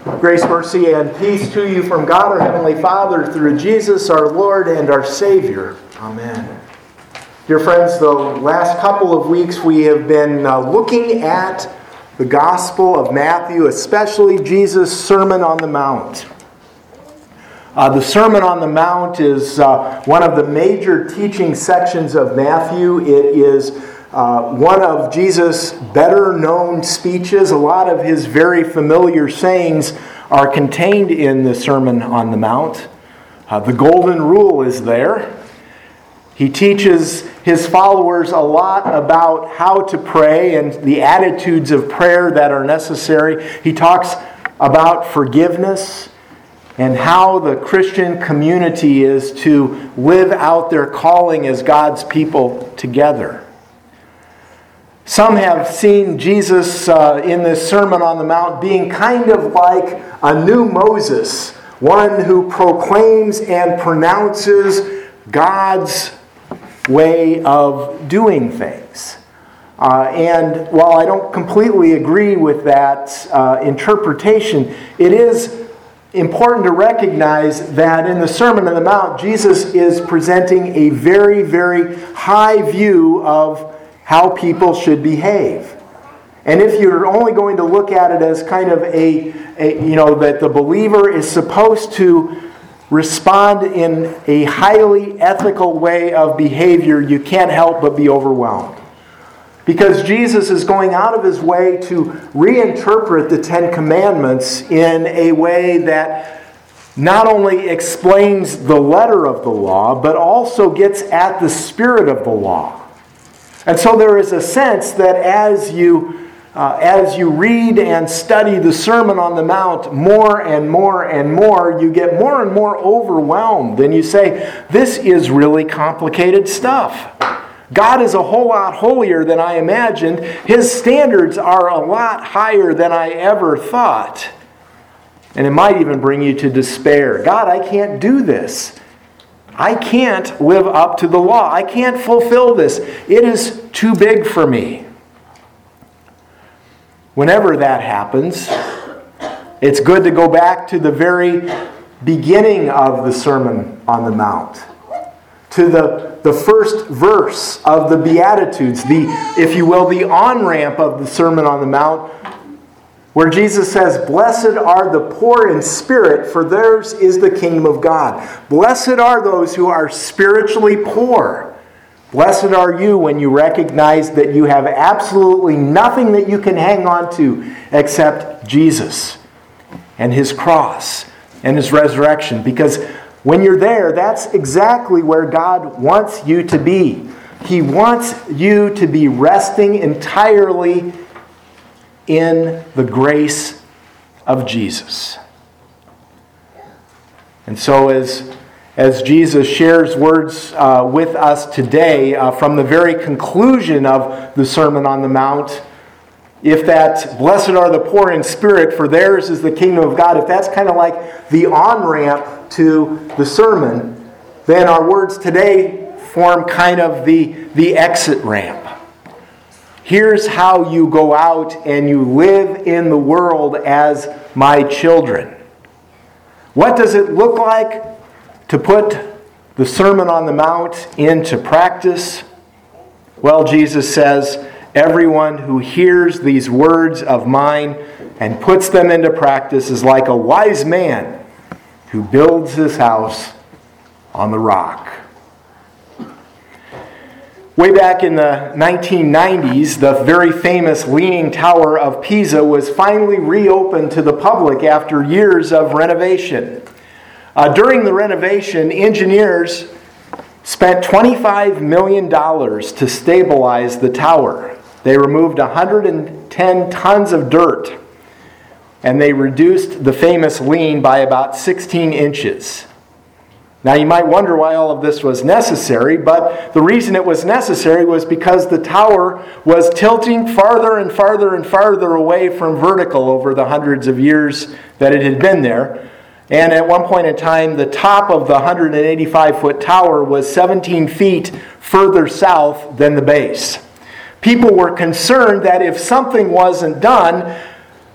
Grace, mercy, and peace to you from God our Heavenly Father through Jesus our Lord and our Savior. Amen. Dear friends, the last couple of weeks we have been looking at the Gospel of Matthew, especially Jesus' Sermon on the Mount. The Sermon on the Mount is one of the major teaching sections of Matthew. It is one of Jesus' better known speeches. A lot of his very familiar sayings are contained in the Sermon on the Mount. The Golden Rule is there. He teaches his followers a lot about how to pray and the attitudes of prayer that are necessary. He talks about forgiveness and how the Christian community is to live out their calling as God's people together. Some have seen Jesus in this Sermon on the Mount being kind of like a new Moses, one who proclaims and pronounces God's way of doing things. And while I don't completely agree with that interpretation, it is important to recognize that in the Sermon on the Mount, Jesus is presenting a very, very high view of how people should behave. And if you're only going to look at it as kind of that the believer is supposed to respond in a highly ethical way of behavior, you can't help but be overwhelmed. Because Jesus is going out of his way to reinterpret the Ten Commandments in a way that not only explains the letter of the law, but also gets at the spirit of the law. And so there is a sense that as you read and study the Sermon on the Mount more and more and more, you get more and more overwhelmed. And you say, this is really complicated stuff. God is a whole lot holier than I imagined. His standards are a lot higher than I ever thought. And it might even bring you to despair. God, I can't do this. I can't live up to the law. I can't fulfill this. It is too big for me. Whenever that happens, it's good to go back to the very beginning of the Sermon on the Mount. To the first verse of the Beatitudes, if you will, the on-ramp of the Sermon on the Mount, where Jesus says, "Blessed are the poor in spirit, for theirs is the kingdom of God." Blessed are those who are spiritually poor. Blessed are you when you recognize that you have absolutely nothing that you can hang on to except Jesus and his cross and his resurrection. Because when you're there, that's exactly where God wants you to be. He wants you to be resting entirely in the grace of Jesus. And so as Jesus shares words with us today from the very conclusion of the Sermon on the Mount, if that blessed are the poor in spirit, for theirs is the kingdom of God, if that's kind of like the on-ramp to the sermon, then our words today form kind of the exit ramp. Here's how you go out and you live in the world as my children. What does it look like to put the Sermon on the Mount into practice? Well, Jesus says, everyone who hears these words of mine and puts them into practice is like a wise man who builds his house on the rock. Way back in the 1990s, the very famous Leaning Tower of Pisa was finally reopened to the public after years of renovation. During the renovation, engineers spent $25 million to stabilize the tower. They removed 110 tons of dirt, and they reduced the famous lean by about 16 inches. Now you might wonder why all of this was necessary, but the reason it was necessary was because the tower was tilting farther and farther and farther away from vertical over the hundreds of years that it had been there. And at one point in time, the top of the 185-foot tower was 17 feet further south than the base. People were concerned that if something wasn't done,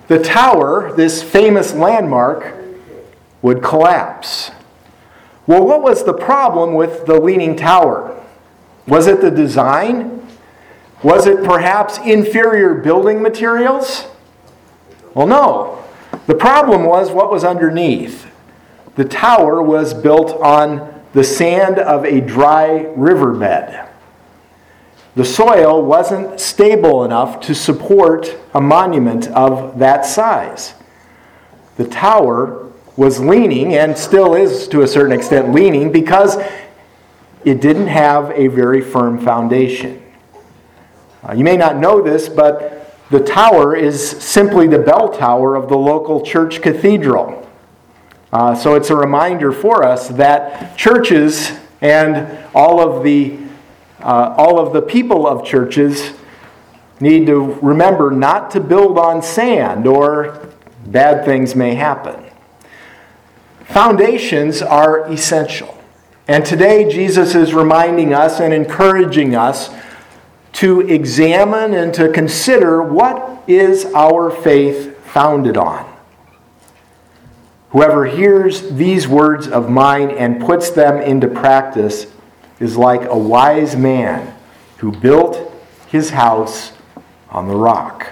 the tower, this famous landmark, would collapse. Well, what was the problem with the Leaning Tower? Was it the design? Was it perhaps inferior building materials? Well, no. The problem was what was underneath. The tower was built on the sand of a dry riverbed. The soil wasn't stable enough to support a monument of that size. The tower was leaning, and still is to a certain extent leaning, because it didn't have a very firm foundation. You may not know this, but the tower is simply the bell tower of the local church cathedral. So it's a reminder for us that churches and all of the people of churches need to remember not to build on sand, or bad things may happen. Foundations are essential. And today Jesus is reminding us and encouraging us to examine and to consider, what is our faith founded on? Whoever hears these words of mine and puts them into practice is like a wise man who built his house on the rock.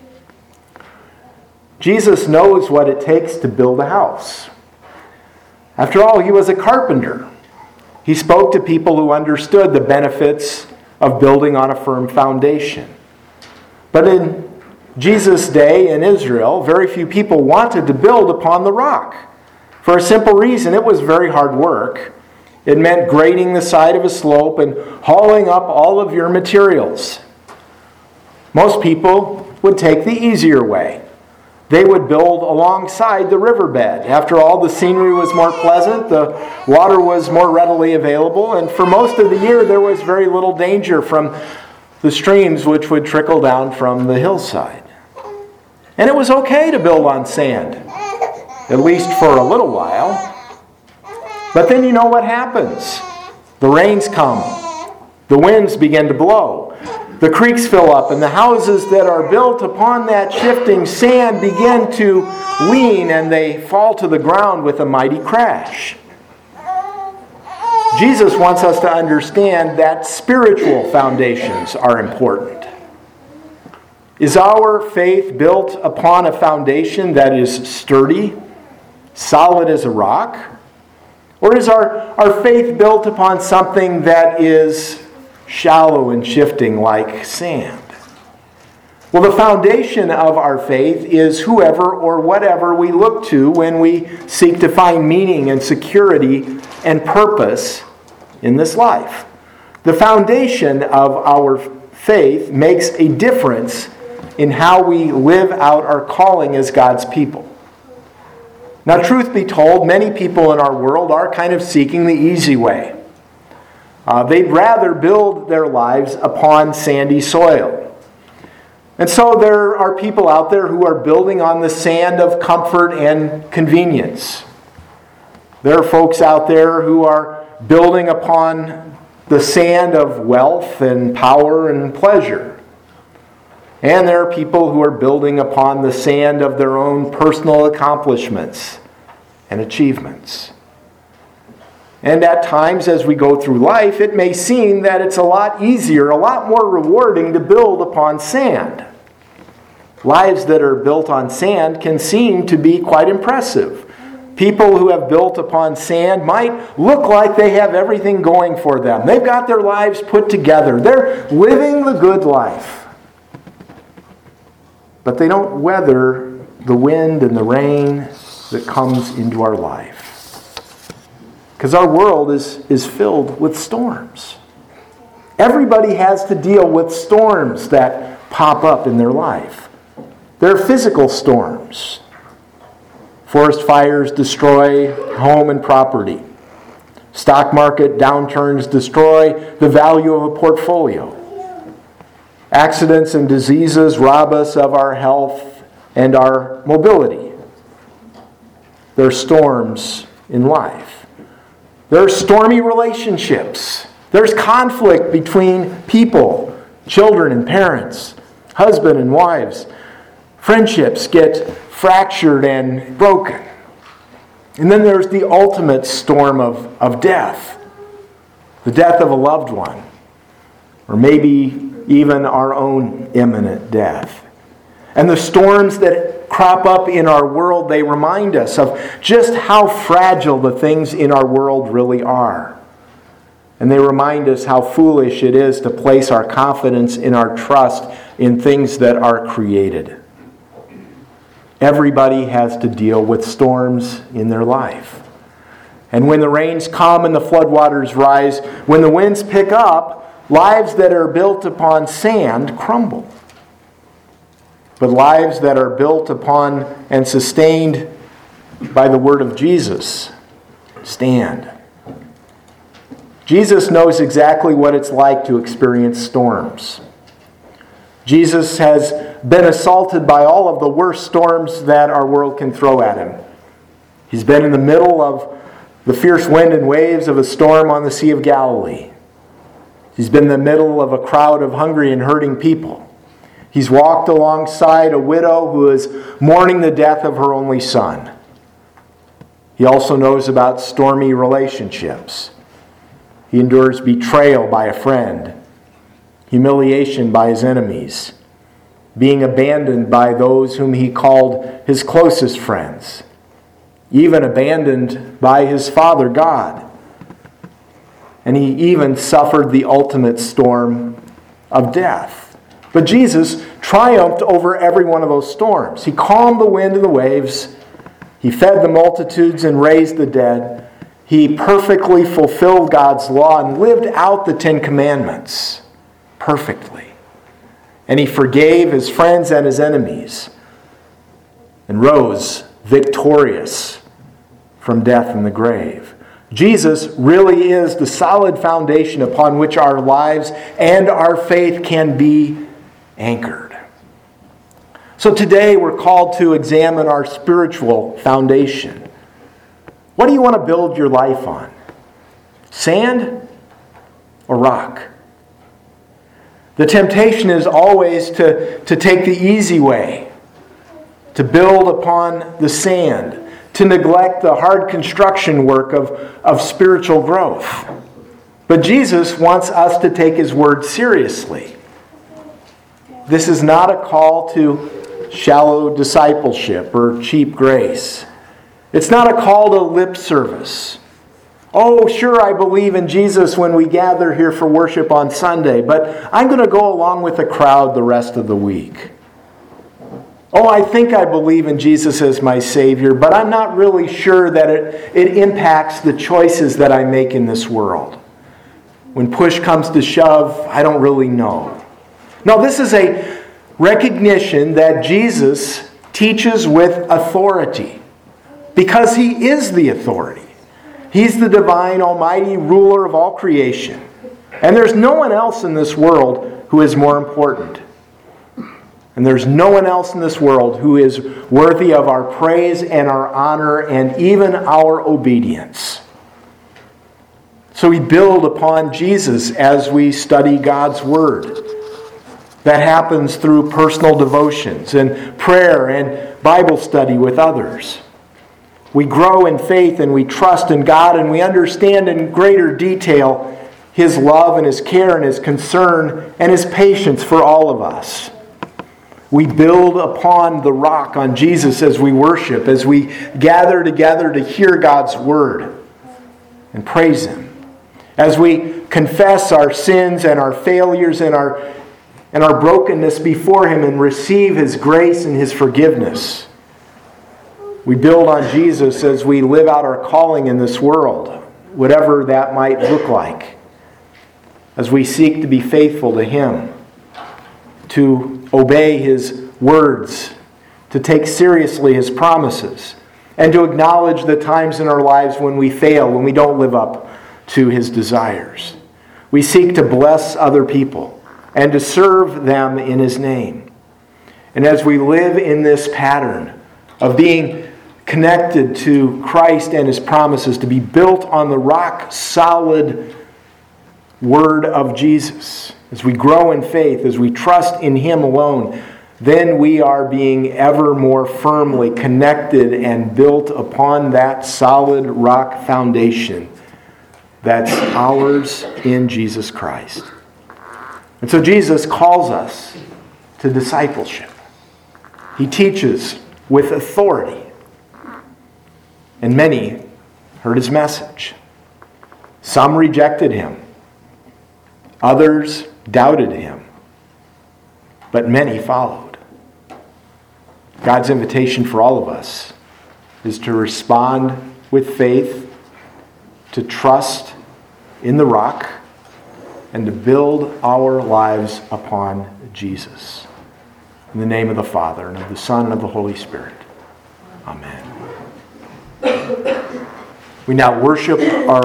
Jesus knows what it takes to build a house. After all, he was a carpenter. He spoke to people who understood the benefits of building on a firm foundation. But in Jesus' day in Israel, very few people wanted to build upon the rock. For a simple reason: it was very hard work. It meant grading the side of a slope and hauling up all of your materials. Most people would take the easier way. They would build alongside the riverbed. After all, the scenery was more pleasant, the water was more readily available, and for most of the year there was very little danger from the streams which would trickle down from the hillside. And it was okay to build on sand, at least for a little while. But then you know what happens. The rains come. The winds begin to blow. The creeks fill up, and the houses that are built upon that shifting sand begin to lean, and they fall to the ground with a mighty crash. Jesus wants us to understand that spiritual foundations are important. Is our faith built upon a foundation that is sturdy, solid as a rock? Or is our faith built upon something that is shallow and shifting like sand? Well, the foundation of our faith is whoever or whatever we look to when we seek to find meaning and security and purpose in this life. The foundation of our faith makes a difference in how we live out our calling as God's people. Now, truth be told, many people in our world are kind of seeking the easy way. They'd rather build their lives upon sandy soil. And so there are people out there who are building on the sand of comfort and convenience. There are folks out there who are building upon the sand of wealth and power and pleasure. And there are people who are building upon the sand of their own personal accomplishments and achievements. And at times, as we go through life, it may seem that it's a lot easier, a lot more rewarding to build upon sand. Lives that are built on sand can seem to be quite impressive. People who have built upon sand might look like they have everything going for them. They've got their lives put together. They're living the good life. But they don't weather the wind and the rain that comes into our life. Because our world is filled with storms. Everybody has to deal with storms that pop up in their life. There are physical storms. Forest fires destroy home and property. Stock market downturns destroy the value of a portfolio. Accidents and diseases rob us of our health and our mobility. There are storms in life. There are stormy relationships. There's conflict between people, children and parents, husband and wives, Friendships get fractured and broken. And then there's the ultimate storm of death. The death of a loved one. Or maybe even our own imminent death. And the storms that crop up in our world, they remind us of just how fragile the things in our world really are. And they remind us how foolish it is to place our confidence in our trust in things that are created. Everybody has to deal with storms in their life. And when the rains come and the floodwaters rise, when the winds pick up, lives that are built upon sand crumble. But lives that are built upon and sustained by the word of Jesus stand. Jesus knows exactly what it's like to experience storms. Jesus has been assaulted by all of the worst storms that our world can throw at him. He's been in the middle of the fierce wind and waves of a storm on the Sea of Galilee. He's been in the middle of a crowd of hungry and hurting people. He's walked alongside a widow who is mourning the death of her only son. He also knows about stormy relationships. He endures betrayal by a friend, humiliation by his enemies, being abandoned by those whom he called his closest friends, even abandoned by his Father God. And he even suffered the ultimate storm of death. But Jesus triumphed over every one of those storms. He calmed the wind and the waves. He fed the multitudes and raised the dead. He perfectly fulfilled God's law and lived out the Ten Commandments perfectly. And he forgave his friends and his enemies and rose victorious from death and the grave. Jesus really is the solid foundation upon which our lives and our faith can be anchored. So today we're called to examine our spiritual foundation. What do you want to build your life on? Sand or rock? The temptation is always to take the easy way, to build upon the sand, to neglect the hard construction work of spiritual growth. But Jesus wants us to take his word seriously. This is not a call to shallow discipleship or cheap grace. It's not a call to lip service. Oh, sure, I believe in Jesus when we gather here for worship on Sunday, but I'm going to go along with the crowd the rest of the week. Oh, I think I believe in Jesus as my Savior, but I'm not really sure that it impacts the choices that I make in this world. When push comes to shove, I don't really know. No, this is a recognition that Jesus teaches with authority, because he is the authority. He's the divine, almighty ruler of all creation. And there's no one else in this world who is more important. And there's no one else in this world who is worthy of our praise and our honor and even our obedience. So we build upon Jesus as we study God's Word. That happens through personal devotions and prayer and Bible study with others. We grow in faith and we trust in God and we understand in greater detail his love and his care and his concern and his patience for all of us. We build upon the rock, on Jesus, as we worship, as we gather together to hear God's word and praise him. As we confess our sins and our failures and our brokenness before him and receive his grace and his forgiveness. We build on Jesus as we live out our calling in this world, whatever that might look like. As we seek to be faithful to him, to obey his words, to take seriously his promises, and to acknowledge the times in our lives when we fail, when we don't live up to his desires. We seek to bless other people and to serve them in his name. And as we live in this pattern of being connected to Christ and his promises, to be built on the rock-solid word of Jesus, as we grow in faith, as we trust in him alone, then we are being ever more firmly connected and built upon that solid rock foundation that's ours in Jesus Christ. And so Jesus calls us to discipleship. He teaches with authority. And many heard his message. Some rejected him. Others doubted him. But many followed. God's invitation for all of us is to respond with faith, to trust in the rock, and to build our lives upon Jesus. In the name of the Father, and of the Son, and of the Holy Spirit. Amen. We now worship our